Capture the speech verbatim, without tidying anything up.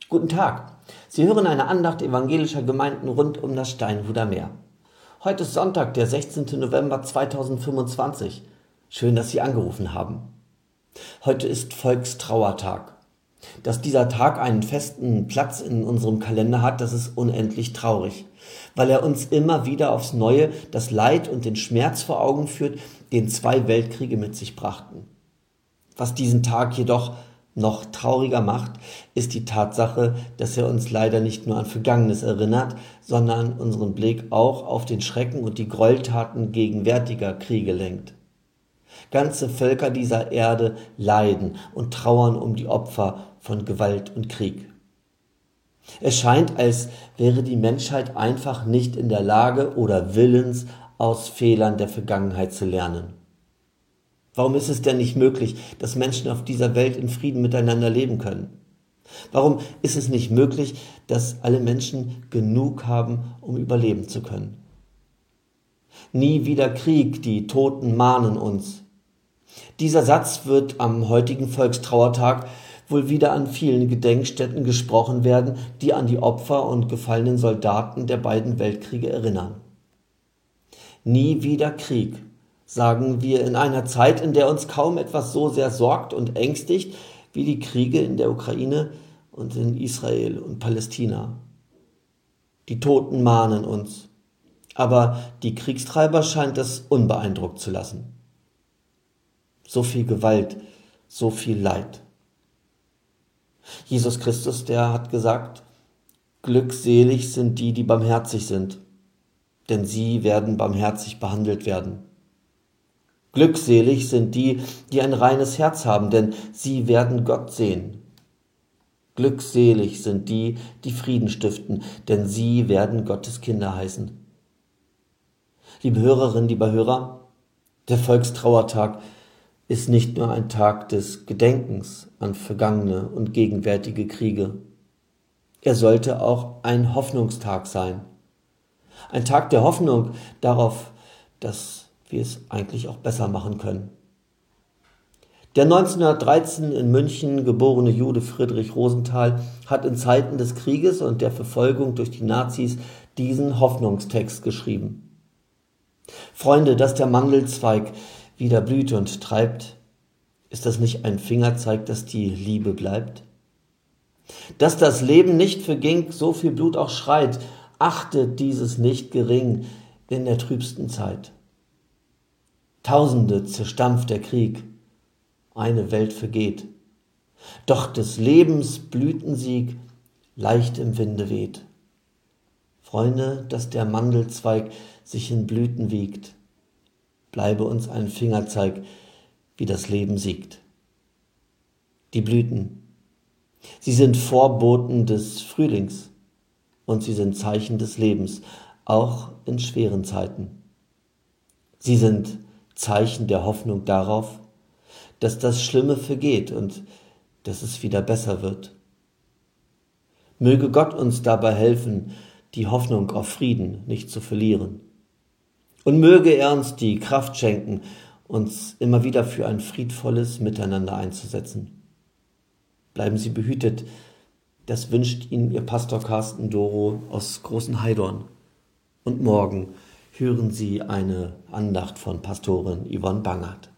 Guten Tag. Sie hören eine Andacht evangelischer Gemeinden rund um das Steinhuder Meer. Heute ist Sonntag, der sechzehnten November zweitausendfünfundzwanzig. Schön, dass Sie angerufen haben. Heute ist Volkstrauertag. Dass dieser Tag einen festen Platz in unserem Kalender hat, das ist unendlich traurig, weil er uns immer wieder aufs Neue das Leid und den Schmerz vor Augen führt, den zwei Weltkriege mit sich brachten. Was diesen Tag jedoch noch trauriger macht, ist die Tatsache, dass er uns leider nicht nur an Vergangenes erinnert, sondern unseren Blick auch auf den Schrecken und die Gräueltaten gegenwärtiger Kriege lenkt. Ganze Völker dieser Erde leiden und trauern um die Opfer von Gewalt und Krieg. Es scheint, als wäre die Menschheit einfach nicht in der Lage oder willens, aus Fehlern der Vergangenheit zu lernen. Warum ist es denn nicht möglich, dass Menschen auf dieser Welt in Frieden miteinander leben können? Warum ist es nicht möglich, dass alle Menschen genug haben, um überleben zu können? Nie wieder Krieg, die Toten mahnen uns. Dieser Satz wird am heutigen Volkstrauertag wohl wieder an vielen Gedenkstätten gesprochen werden, die an die Opfer und gefallenen Soldaten der beiden Weltkriege erinnern. Nie wieder Krieg, sagen wir in einer Zeit, in der uns kaum etwas so sehr sorgt und ängstigt wie die Kriege in der Ukraine und in Israel und Palästina. Die Toten mahnen uns, aber die Kriegstreiber scheint es unbeeindruckt zu lassen. So viel Gewalt, so viel Leid. Jesus Christus, der hat gesagt, glückselig sind die, die barmherzig sind, denn sie werden barmherzig behandelt werden. Glückselig sind die, die ein reines Herz haben, denn sie werden Gott sehen. Glückselig sind die, die Frieden stiften, denn sie werden Gottes Kinder heißen. Liebe Hörerinnen, lieber Hörer, der Volkstrauertag ist nicht nur ein Tag des Gedenkens an vergangene und gegenwärtige Kriege. Er sollte auch ein Hoffnungstag sein. Ein Tag der Hoffnung darauf, dass wir es eigentlich auch besser machen können. Der neunzehnhundertdreizehn in München geborene Jude Friedrich Rosenthal hat in Zeiten des Krieges und der Verfolgung durch die Nazis diesen Hoffnungstext geschrieben. Freunde, dass der Mandelzweig wieder blüht und treibt, ist das nicht ein Fingerzeig, dass die Liebe bleibt? Dass das Leben nicht verging, so viel Blut auch schreit, achtet dieses nicht gering in der trübsten Zeit. Tausende zerstampft der Krieg, eine Welt vergeht, doch des Lebens Blütensieg leicht im Winde weht. Freunde, dass der Mandelzweig sich in Blüten wiegt, bleibe uns ein Fingerzeig, wie das Leben siegt. Die Blüten, sie sind Vorboten des Frühlings und sie sind Zeichen des Lebens, auch in schweren Zeiten. Sie sind Zeichen der Hoffnung darauf, dass das Schlimme vergeht und dass es wieder besser wird. Möge Gott uns dabei helfen, die Hoffnung auf Frieden nicht zu verlieren. Und möge er uns die Kraft schenken, uns immer wieder für ein friedvolles Miteinander einzusetzen. Bleiben Sie behütet, das wünscht Ihnen Ihr Pastor Carsten Doro aus Großen Heidorn. Und morgen hören Sie eine Andacht von Pastorin Yvonne Bangert.